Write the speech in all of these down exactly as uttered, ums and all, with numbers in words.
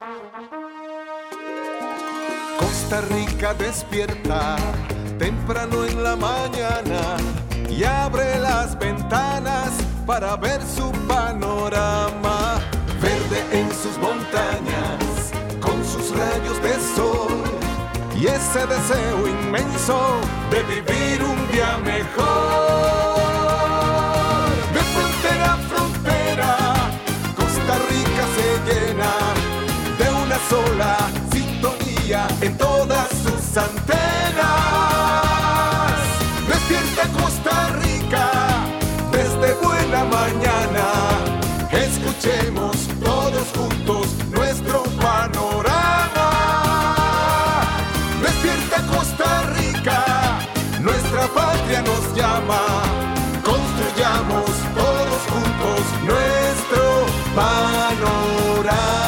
Costa Rica despierta temprano en la mañana y abre las ventanas para ver su panorama. Verde en sus montañas, con sus rayos de sol y ese deseo inmenso de vivir un día mejor. De frontera a frontera, Costa Rica se llena de una sola sintonía en todas sus antenas. Despierta Costa Rica desde buena mañana. Escuchemos todos juntos nuestro panorama. Despierta Costa Rica, nuestra patria nos llama. Construyamos todos juntos nuestro panorama.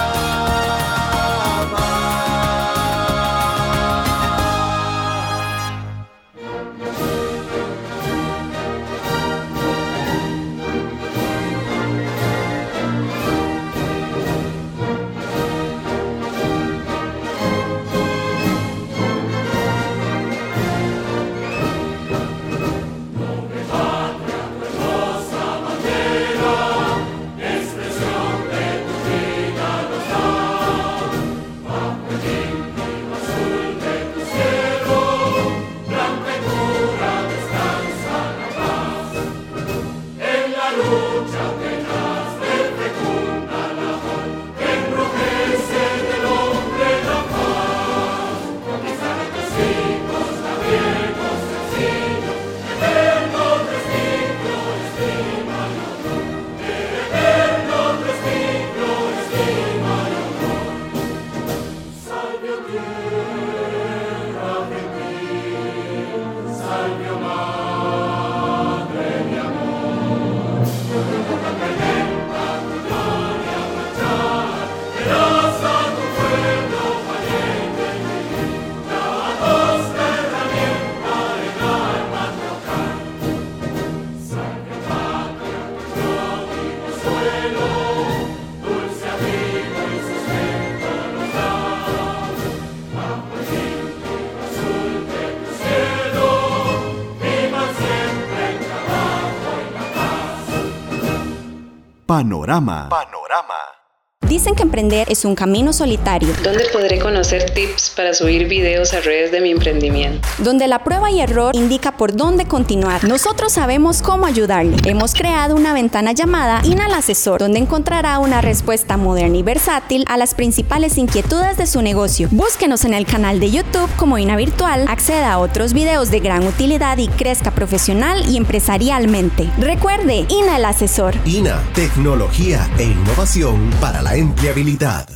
Panorama. Panorama. Dicen que emprender es un camino solitario, donde podré conocer tips para subir videos a redes de mi emprendimiento, donde la prueba y error indica por dónde continuar. Nosotros sabemos cómo ayudarle. Hemos creado una ventana llamada INA al Asesor, donde encontrará una respuesta moderna y versátil a las principales inquietudes de su negocio. Búsquenos en el canal de YouTube como INA Virtual, acceda a otros videos de gran utilidad y crezca profesional y empresarialmente. Recuerde, INA al Asesor. INA, tecnología e innovación para la empleabilidad.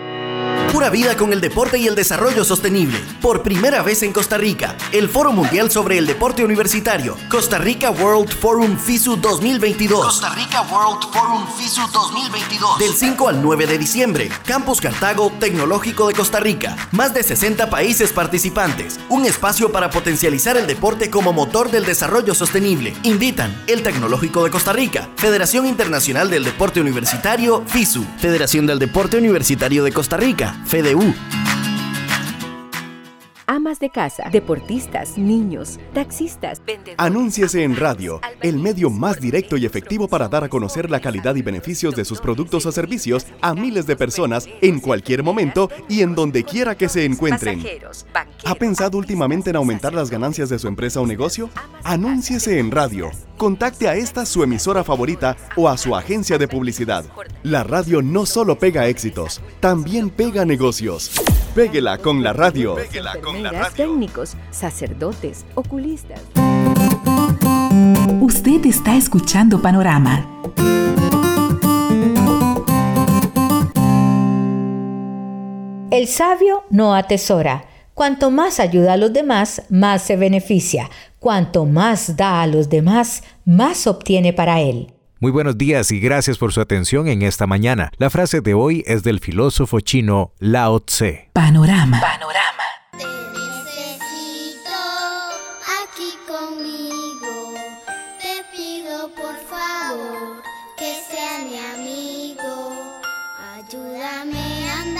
Pura vida con el deporte y el desarrollo sostenible. Por primera vez en Costa Rica, el Foro Mundial sobre el Deporte Universitario. Costa Rica World Forum FISU dos mil veintidós. Costa Rica World Forum FISU dos mil veintidós. Del cinco al nueve de diciembre. Campus Cartago Tecnológico de Costa Rica. Más de sesenta países participantes. Un espacio para potencializar el deporte como motor del desarrollo sostenible. Invitan el Tecnológico de Costa Rica, Federación Internacional del Deporte Universitario FISU, Federación del Deporte Universitario de Costa Rica, FEDEU. Amas de casa, deportistas, niños, taxistas, vendedores. Anúnciese en radio, el medio más directo y efectivo para dar a conocer la calidad y beneficios de sus productos o servicios a miles de personas en cualquier momento y en donde quiera que se encuentren. ¿Ha pensado últimamente en aumentar las ganancias de su empresa o negocio? Anúnciese en radio. Contacte a esta su emisora favorita o a su agencia de publicidad. La radio no solo pega éxitos, también pega negocios. Péguela con la radio. Péguela con la radio. Técnicos, sacerdotes, oculistas. Usted está escuchando Panorama. El sabio no atesora. Cuanto más ayuda a los demás, más se beneficia. Cuanto más da a los demás, más obtiene para él. Muy buenos días y gracias por su atención en esta mañana. La frase de hoy es del filósofo chino Lao Tse. Panorama. Panorama. Te necesito aquí conmigo. Te pido por favor que sea mi amigo. Ayúdame a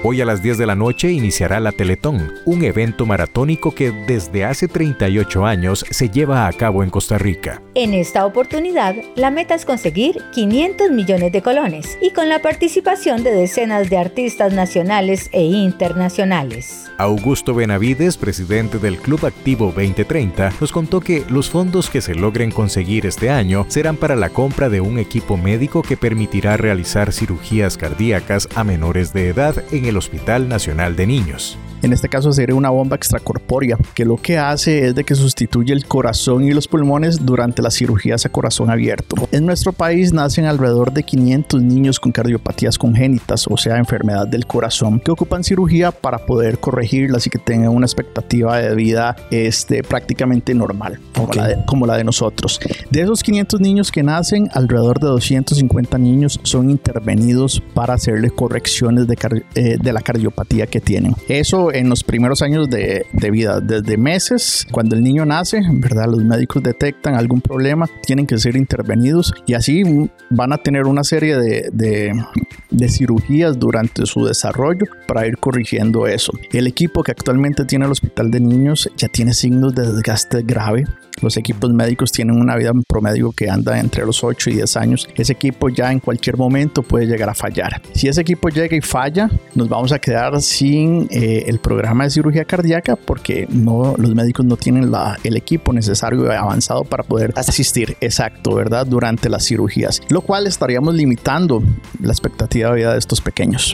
Hoy a las diez de la noche iniciará la Teletón, un evento maratónico que desde hace treinta y ocho años se lleva a cabo en Costa Rica. En esta oportunidad, la meta es conseguir quinientos millones de colones y con la participación de decenas de artistas nacionales e internacionales. Augusto Benavides, presidente del Club Activo veinte treinta, nos contó que los fondos que se logren conseguir este año serán para la compra de un equipo médico que permitirá realizar cirugías cardíacas a menores de edad en el Hospital Nacional de Niños. En este caso sería una bomba extracorpórea, que lo que hace es de que sustituye el corazón y los pulmones durante las cirugías a corazón abierto. En nuestro país nacen alrededor de quinientos niños con cardiopatías congénitas, o sea, enfermedad del corazón, que ocupan cirugía para poder corregirlas y que tengan una expectativa de vida este, prácticamente normal, como, okay. la de, como la de nosotros. De esos quinientos niños que nacen, alrededor de doscientos cincuenta niños son intervenidos para hacerle correcciones de, car- eh, de la cardiopatía que tienen. Eso en los primeros años de, de vida, desde meses, cuando el niño nace, ¿verdad? Los médicos detectan algún problema, tienen que ser intervenidos y así van a tener una serie de, de, de cirugías durante su desarrollo para ir corrigiendo eso. El equipo que actualmente tiene el Hospital de Niños ya tiene signos de desgaste grave. Los equipos médicos tienen una vida en promedio que anda entre los ocho y diez años. Ese equipo ya en cualquier momento puede llegar a fallar. Si ese equipo llega y falla, nos vamos a quedar sin eh, el programa de cirugía cardíaca porque no, los médicos no tienen la, el equipo necesario y avanzado para poder asistir exacto, ¿verdad? Durante las cirugías, lo cual estaríamos limitando la expectativa de vida de estos pequeños.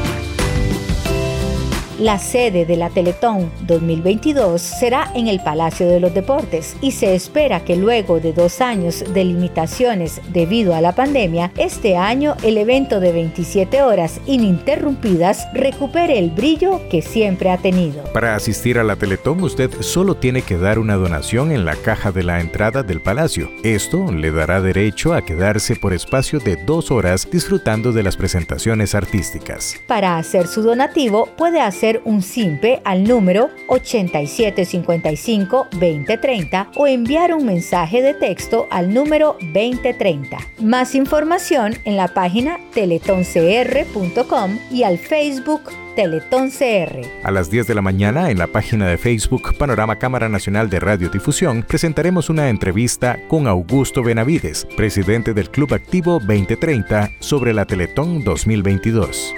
La sede de la Teletón dos mil veintidós será en el Palacio de los Deportes y se espera que luego de dos años de limitaciones debido a la pandemia, este año el evento de veintisiete horas ininterrumpidas recupere el brillo que siempre ha tenido. Para asistir a la Teletón, usted solo tiene que dar una donación en la caja de la entrada del Palacio. Esto le dará derecho a quedarse por espacio de dos horas disfrutando de las presentaciones artísticas. Para hacer su donativo, puede hacer un simpe al número ochenta y siete cincuenta y cinco veinte treinta o enviar un mensaje de texto al número veinte treinta. Más información en la página teletón c r punto com y al Facebook Teletón C R. A las diez de la mañana, en la página de Facebook Panorama Cámara Nacional de Radiodifusión, presentaremos una entrevista con Augusto Benavides, presidente del Club Activo veinte treinta, sobre la Teletón dos mil veintidós.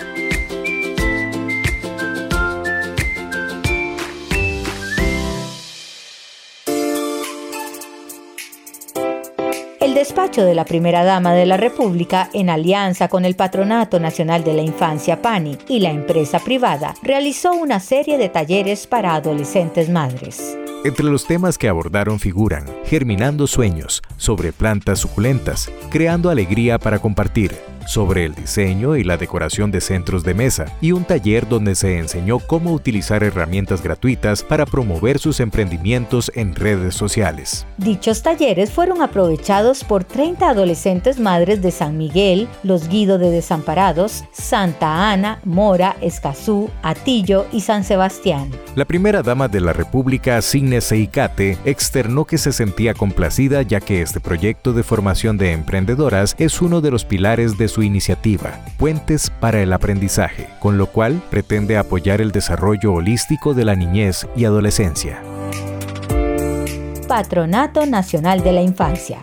El despacho de la Primera Dama de la República, en alianza con el Patronato Nacional de la Infancia PANI y la empresa privada, realizó una serie de talleres para adolescentes madres. Entre los temas que abordaron figuran Germinando Sueños, sobre plantas suculentas, Creando Alegría para Compartir, sobre el diseño y la decoración de centros de mesa, y un taller donde se enseñó cómo utilizar herramientas gratuitas para promover sus emprendimientos en redes sociales. Dichos talleres fueron aprovechados por treinta adolescentes madres de San Miguel, Los Guido de Desamparados, Santa Ana, Mora, Escazú, Atillo y San Sebastián. La primera dama de la República, Signe Seicate, externó que se sentía complacida ya que este proyecto de formación de emprendedoras es uno de los pilares de su iniciativa, Puentes para el Aprendizaje, con lo cual pretende apoyar el desarrollo holístico de la niñez y adolescencia. Patronato Nacional de la Infancia.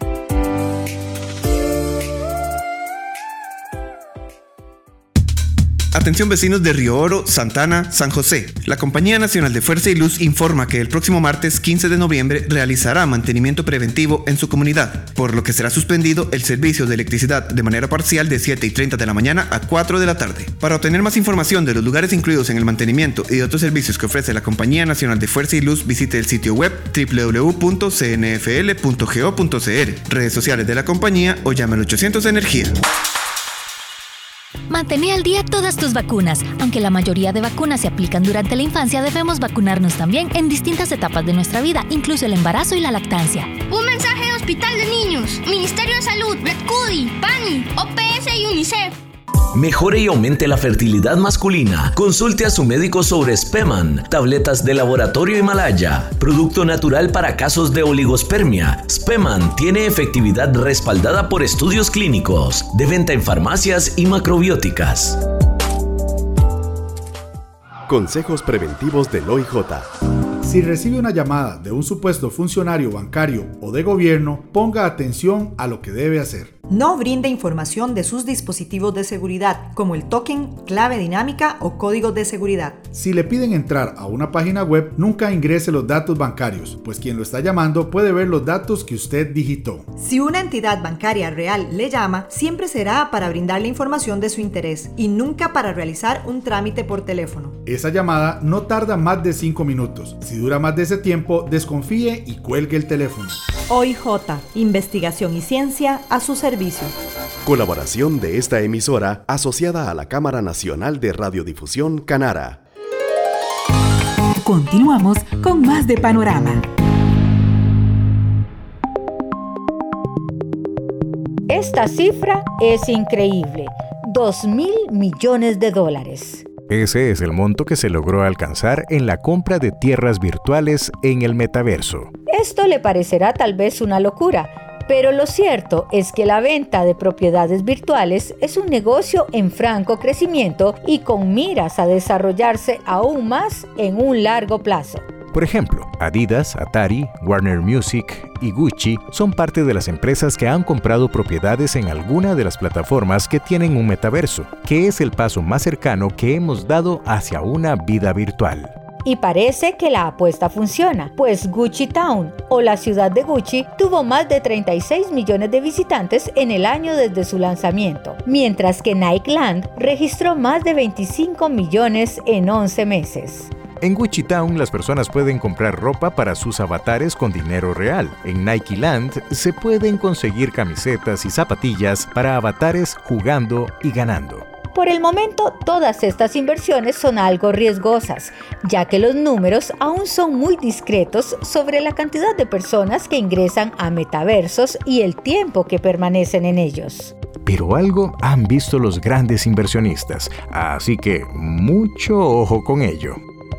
Atención vecinos de Río Oro, Santana, San José. La Compañía Nacional de Fuerza y Luz informa que el próximo martes quince de noviembre realizará mantenimiento preventivo en su comunidad, por lo que será suspendido el servicio de electricidad de manera parcial de siete y treinta de la mañana a cuatro de la tarde. Para obtener más información de los lugares incluidos en el mantenimiento y de otros servicios que ofrece la Compañía Nacional de Fuerza y Luz, visite el sitio web doble u doble u doble u punto c n f l punto go punto c r, redes sociales de la compañía o llame al ochocientos Energía. Mantén al día todas tus vacunas. Aunque la mayoría de vacunas se aplican durante la infancia, debemos vacunarnos también en distintas etapas de nuestra vida, incluso el embarazo y la lactancia. Un mensaje de Hospital de Niños, Ministerio de Salud, Red Cudi, PANI, O P S y UNICEF. Mejore y aumente la fertilidad masculina. Consulte a su médico sobre Speman, tabletas de laboratorio Himalaya, producto natural para casos de oligospermia. Speman tiene efectividad respaldada por estudios clínicos, de venta en farmacias y macrobióticas. Consejos preventivos del O I J. Si recibe una llamada de un supuesto funcionario bancario o de gobierno, ponga atención a lo que debe hacer. No brinde información de sus dispositivos de seguridad, como el token, clave dinámica o códigos de seguridad. Si le piden entrar a una página web, nunca ingrese los datos bancarios, pues quien lo está llamando puede ver los datos que usted digitó. Si una entidad bancaria real le llama, siempre será para brindarle información de su interés y nunca para realizar un trámite por teléfono. Esa llamada no tarda más de cinco minutos. Si dura más de ese tiempo, desconfíe y cuelgue el teléfono. O I J, investigación y ciencia a su servicio. Colaboración de esta emisora asociada a la Cámara Nacional de Radiodifusión Canara. Continuamos con más de Panorama. Esta cifra es increíble, dos mil millones de dólares. Ese es el monto que se logró alcanzar en la compra de tierras virtuales en el metaverso. Esto le parecerá tal vez una locura, pero lo cierto es que la venta de propiedades virtuales es un negocio en franco crecimiento y con miras a desarrollarse aún más en un largo plazo. Por ejemplo, Adidas, Atari, Warner Music y Gucci son parte de las empresas que han comprado propiedades en alguna de las plataformas que tienen un metaverso, que es el paso más cercano que hemos dado hacia una vida virtual. Y parece que la apuesta funciona, pues Gucci Town, o la ciudad de Gucci, tuvo más de treinta y seis millones de visitantes en el año desde su lanzamiento, mientras que Nike Land registró más de veinticinco millones en once meses. En Gucci Town, las personas pueden comprar ropa para sus avatares con dinero real. En Nike Land se pueden conseguir camisetas y zapatillas para avatares jugando y ganando. Por el momento, todas estas inversiones son algo riesgosas, ya que los números aún son muy discretos sobre la cantidad de personas que ingresan a metaversos y el tiempo que permanecen en ellos. Pero algo han visto los grandes inversionistas, así que mucho ojo con ello.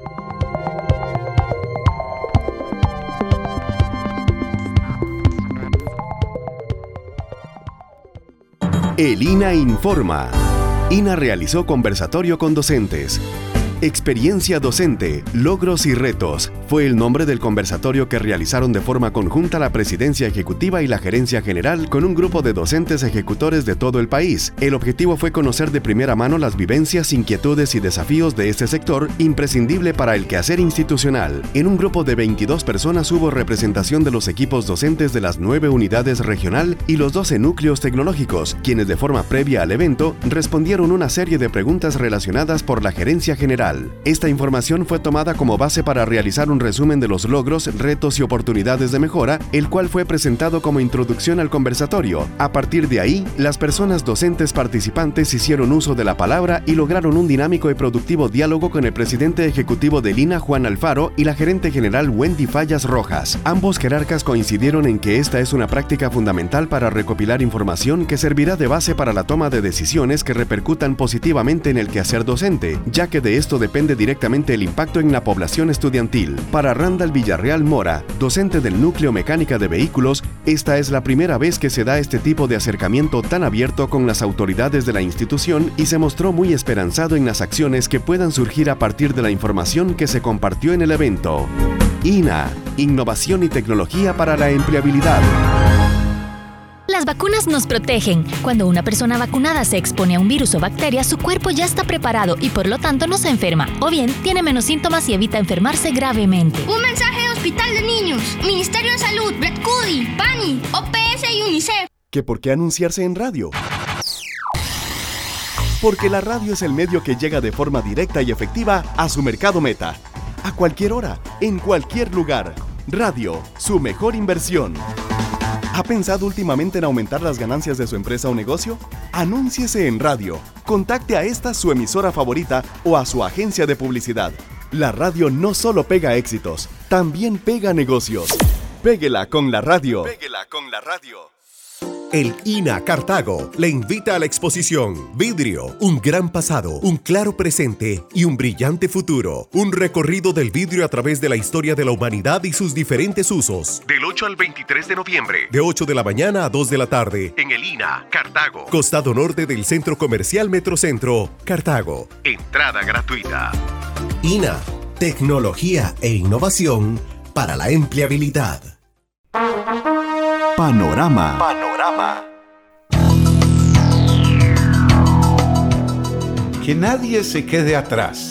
El I N A informa. I N A realizó conversatorio con docentes. Experiencia docente, logros y retos fue el nombre del conversatorio que realizaron de forma conjunta la Presidencia Ejecutiva y la Gerencia General con un grupo de docentes ejecutores de todo el país. El objetivo fue conocer de primera mano las vivencias, inquietudes y desafíos de este sector imprescindible para el quehacer institucional. En un grupo de veintidós personas hubo representación de los equipos docentes de las nueve unidades regional y los doce núcleos tecnológicos, quienes de forma previa al evento respondieron una serie de preguntas relacionadas por la Gerencia General. Esta información fue tomada como base para realizar un resumen de los logros, retos y oportunidades de mejora, el cual fue presentado como introducción al conversatorio. A partir de ahí, las personas docentes participantes hicieron uso de la palabra y lograron un dinámico y productivo diálogo con el presidente ejecutivo del I N A, Juan Alfaro, y la gerente general Wendy Fallas Rojas. Ambos jerarcas coincidieron en que esta es una práctica fundamental para recopilar información que servirá de base para la toma de decisiones que repercutan positivamente en el quehacer docente, ya que de esto depende directamente el impacto en la población estudiantil. Para Randall Villarreal Mora, docente del Núcleo Mecánica de Vehículos, esta es la primera vez que se da este tipo de acercamiento tan abierto con las autoridades de la institución y se mostró muy esperanzado en las acciones que puedan surgir a partir de la información que se compartió en el evento. I N A, Innovación y Tecnología para la Empleabilidad. Las vacunas nos protegen. Cuando una persona vacunada se expone a un virus o bacteria, su cuerpo ya está preparado y por lo tanto no se enferma, o bien tiene menos síntomas y evita enfermarse gravemente. Un mensaje de Hospital de Niños, Ministerio de Salud, Red Cudi, PANI, O P S y UNICEF. ¿Que por qué anunciarse en radio? Porque la radio es el medio que llega de forma directa y efectiva a su mercado meta. A cualquier hora, en cualquier lugar. Radio, su mejor inversión. ¿Ha pensado últimamente en aumentar las ganancias de su empresa o negocio? Anúnciese en radio. Contacte a esta su emisora favorita o a su agencia de publicidad. La radio no solo pega éxitos, también pega negocios. Péguela con la radio. Péguela con la radio. El I N A Cartago le invita a la exposición Vidrio, un gran pasado, un claro presente y un brillante futuro. Un recorrido del vidrio a través de la historia de la humanidad y sus diferentes usos. Del ocho al veintitrés de noviembre. De ocho de la mañana a dos de la tarde. En el I N A Cartago. Costado norte del Centro Comercial Metrocentro, Cartago. Entrada gratuita. I N A, tecnología e innovación para la empleabilidad. Panorama. Panorama. Que nadie se quede atrás.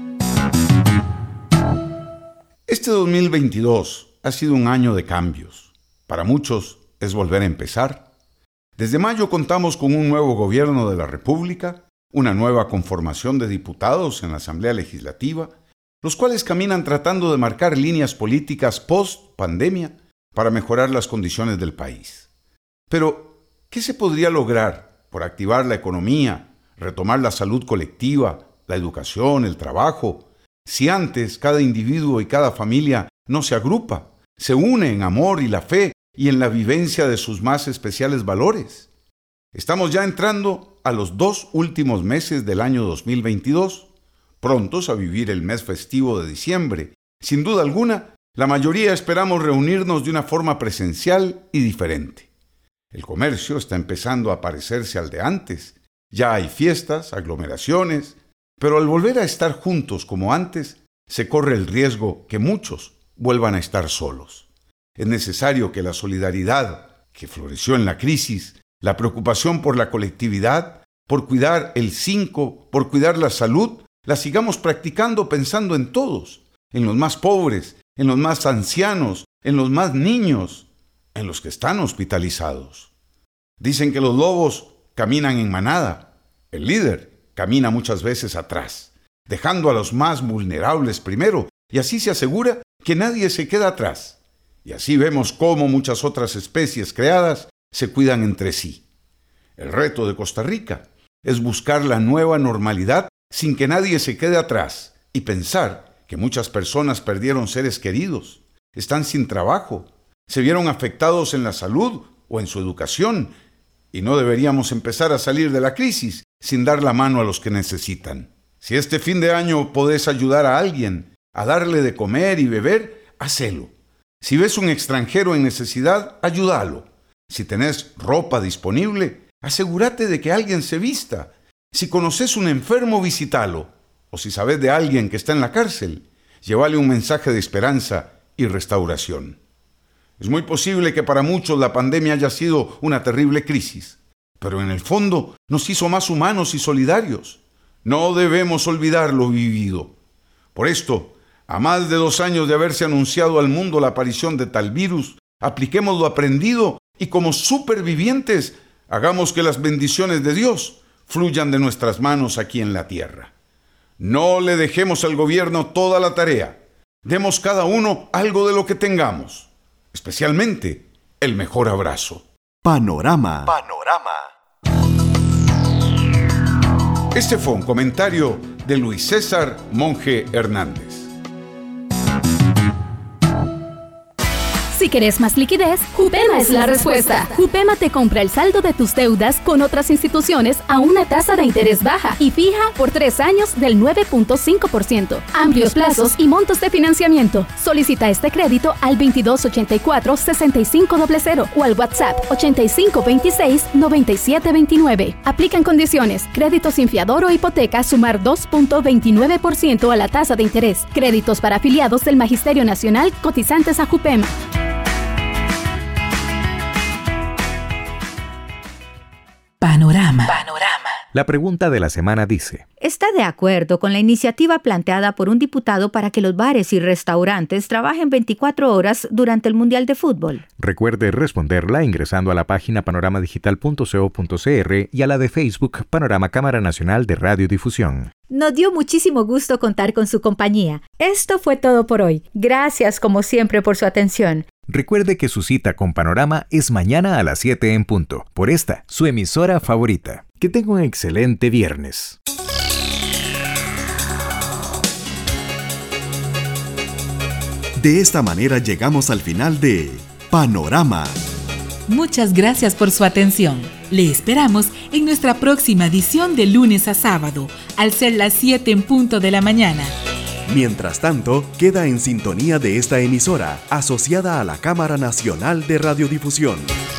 Este dos mil veintidós ha sido un año de cambios. Para muchos es volver a empezar. Desde mayo contamos con un nuevo gobierno de la República, una nueva conformación de diputados en la Asamblea Legislativa, los cuales caminan tratando de marcar líneas políticas post-pandemia para mejorar las condiciones del país. Pero, ¿qué se podría lograr por activar la economía, retomar la salud colectiva, la educación, el trabajo, si antes cada individuo y cada familia no se agrupa, se une en amor y la fe y en la vivencia de sus más especiales valores? Estamos ya entrando a los dos últimos meses del año dos mil veintidós, prontos a vivir el mes festivo de diciembre. Sin duda alguna, la mayoría esperamos reunirnos de una forma presencial y diferente. El comercio está empezando a parecerse al de antes. Ya hay fiestas, aglomeraciones, pero al volver a estar juntos como antes, se corre el riesgo que muchos vuelvan a estar solos. Es necesario que la solidaridad que floreció en la crisis, la preocupación por la colectividad, por cuidar el cinco, por cuidar la salud, la sigamos practicando pensando en todos, en los más pobres, en los más ancianos, en los más niños, en los que están hospitalizados. Dicen que los lobos caminan en manada. El líder camina muchas veces atrás, dejando a los más vulnerables primero, y así se asegura que nadie se queda atrás. Y así vemos cómo muchas otras especies creadas se cuidan entre sí. El reto de Costa Rica es buscar la nueva normalidad sin que nadie se quede atrás y pensar que muchas personas perdieron seres queridos, están sin trabajo, se vieron afectados en la salud o en su educación, y no deberíamos empezar a salir de la crisis sin dar la mano a los que necesitan. Si este fin de año podés ayudar a alguien a darle de comer y beber, hacelo. Si ves un extranjero en necesidad, ayúdalo. Si tenés ropa disponible, asegúrate de que alguien se vista. Si conoces un enfermo, visítalo. O si sabes de alguien que está en la cárcel, llévale un mensaje de esperanza y restauración. Es muy posible que para muchos la pandemia haya sido una terrible crisis, pero en el fondo nos hizo más humanos y solidarios. No debemos olvidar lo vivido. Por esto, a más de dos años de haberse anunciado al mundo la aparición de tal virus, apliquemos lo aprendido y como supervivientes, hagamos que las bendiciones de Dios fluyan de nuestras manos aquí en la tierra. No le dejemos al gobierno toda la tarea. Demos cada uno algo de lo que tengamos, especialmente el mejor abrazo. Panorama. Panorama. Este fue un comentario de Luis César Monge Hernández. Si querés más liquidez, Jupema es la respuesta. Jupema te compra el saldo de tus deudas con otras instituciones a una tasa de interés baja y fija por tres años del nueve punto cinco por ciento. Amplios plazos y montos de financiamiento. Solicita este crédito al veintidós ochenta y cuatro, sesenta y cinco cero cero o al WhatsApp ochenta y cinco veintiséis, noventa y siete veintinueve. Aplican condiciones. Crédito sin fiador o hipoteca sumar dos punto veintinueve por ciento a la tasa de interés. Créditos para afiliados del Magisterio Nacional cotizantes a Jupema. Panorama. Panorama. La pregunta de la semana dice: ¿está de acuerdo con la iniciativa planteada por un diputado para que los bares y restaurantes trabajen veinticuatro horas durante el Mundial de Fútbol? Recuerde responderla ingresando a la página panoramadigital punto co punto cr y a la de Facebook Panorama Cámara Nacional de Radiodifusión. Nos dio muchísimo gusto contar con su compañía. Esto fue todo por hoy. Gracias como siempre por su atención. Recuerde que su cita con Panorama es mañana a las siete en punto, por esta, su emisora favorita. Que tenga un excelente viernes. De esta manera llegamos al final de Panorama, muchas gracias por su atención. Le esperamos en nuestra próxima edición de lunes a sábado, al ser las siete en punto de la mañana. Mientras tanto, queda en sintonía de esta emisora, asociada a la Cámara Nacional de Radiodifusión.